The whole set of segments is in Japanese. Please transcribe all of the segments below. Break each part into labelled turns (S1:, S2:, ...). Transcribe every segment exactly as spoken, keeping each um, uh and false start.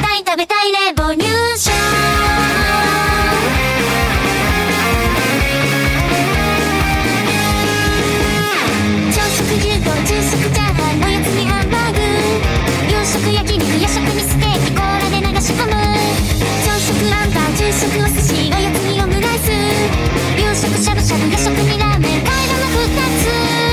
S1: たい食べたいレボリューション。朝食牛丼、昼食チャーハン、おやつにハンバーグ、夕食焼肉、夜食にステーキ、コーラで流し込む。朝食あんパン、昼食お寿司、おやつにオムライス、夕食しゃぶしゃぶ、夜食にラーメン、買い物ふたつ。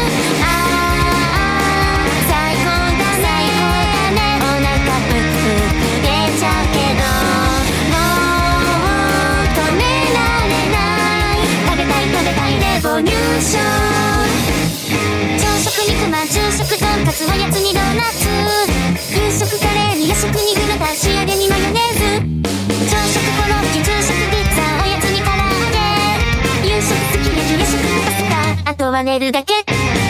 S1: あー最高だね、最高だね。お腹ぷくぷく出ちゃうけど、もう止められない。食べたい食べたいレボリューション。朝食肉まん、昼食とんかつ、おやつにドーナツ、夕食カレーに夜食にグルタン、仕上げにマヨネーズ。朝食コロッケ、昼食ピッツァ、おやつに唐揚げ、夕食すき焼き、夜食パスタ、あとは寝るだけ。